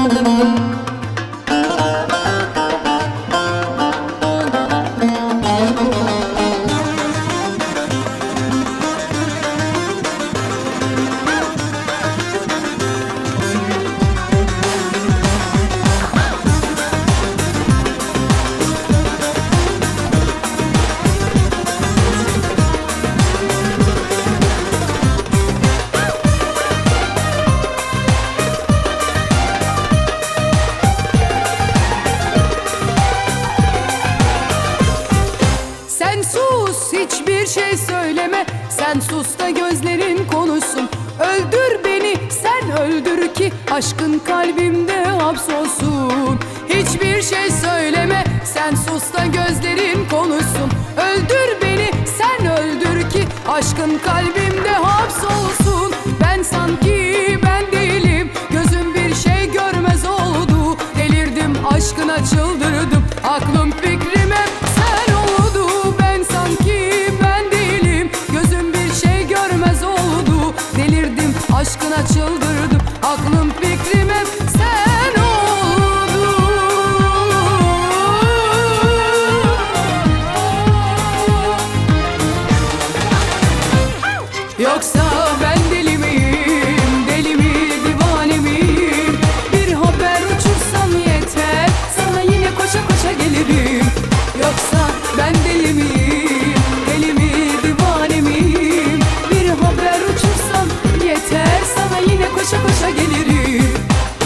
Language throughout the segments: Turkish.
Sen sus, hiçbir şey söyleme. Sen sus da gözlerin konuşsun. Öldür beni, sen öldür ki aşkın kalbimde hapsolsun. Hiçbir şey söyleme. Sen sus da gözlerin konuşsun. Öldür beni, sen öldür ki aşkın kalbimde hapsolsun. Ben sanki ben değilim, gözüm bir şey görmez oldu. Delirdim, aşkına çıldırdım, aklım fikrim hep sen oldu. Ben sanki ben değilim, gözüm bir şey görmez oldu. Delirdim, aşkına çıldırdım, aklım fikrim hep sen oldu. Yoksa ben deli miyim, deli mi, divane miyim? Bir haber uçursam yeter, sana yine koşa koşa gelirim. Yoksa ben deli miyim, deli mi, divane miyim? Bir haber uçursam yeter, sana yine koşa koşa gelirim.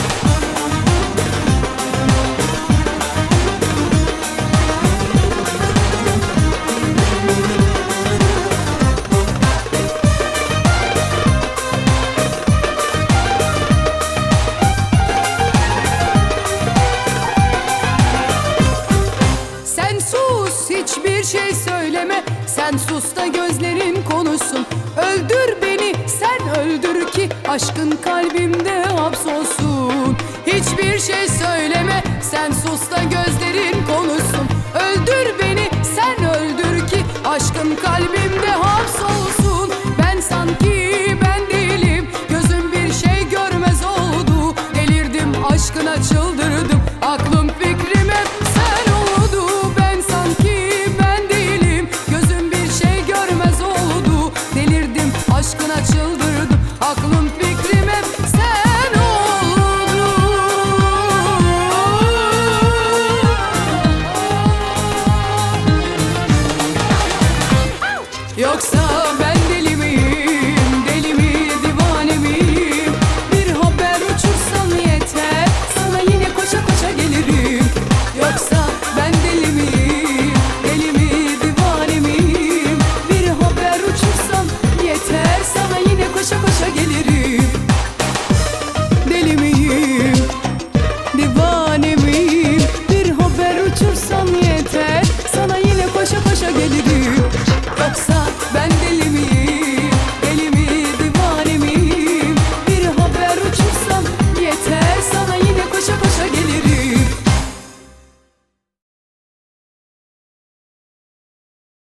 Sen sus, hiçbir şey söyleme. Sen sus da gözlerin konuşsun. Öldür beni, sen öldür ki aşkın kalbimde hapsolsun. Hiçbir şey söyleme. Sen sus da gözlerin